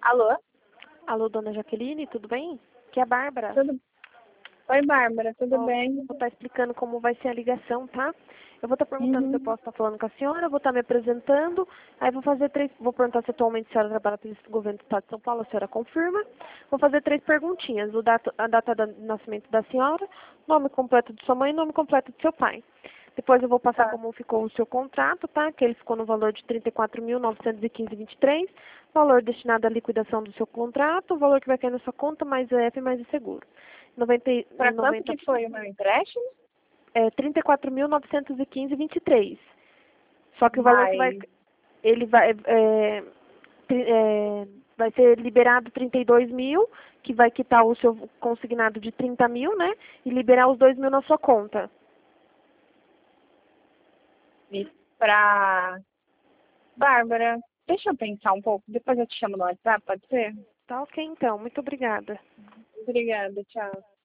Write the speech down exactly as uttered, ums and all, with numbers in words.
Alô? Alô, dona Jaqueline, tudo bem? Aqui é a Bárbara. Tudo... Oi, Bárbara, tudo Ó, bem? vou estar explicando como vai ser a ligação, tá? Eu vou estar perguntando se eu Uhum. posso estar falando com a senhora, vou estar me apresentando, aí vou fazer três, vou perguntar se atualmente a senhora trabalha pelo governo do estado de São Paulo, a senhora confirma. Vou fazer três perguntinhas, o dato, a data de nascimento da senhora, nome completo de sua mãe e nome completo de seu pai. Depois eu vou passar Tá. como ficou o seu contrato, tá? Que ele ficou no valor de trinta e quatro mil novecentos e quinze vírgula vinte e três, valor destinado à liquidação do seu contrato, o valor que vai cair na sua conta, mais o F mais o seguro. noventa, e- Para quanto noventa, que foi o meu empréstimo? é, trinta e quatro mil novecentos e quinze vírgula vinte e três. Só que o valor que vai, Mas, ele vai, é, tri- é, vai ser liberado trinta e dois mil, que vai quitar o seu consignado de trinta mil, né? E liberar os dois mil na sua conta. para... Bárbara, deixa eu pensar um pouco, depois eu te chamo no WhatsApp, pode ser? Tá ok, então. Muito obrigada. Obrigada, tchau.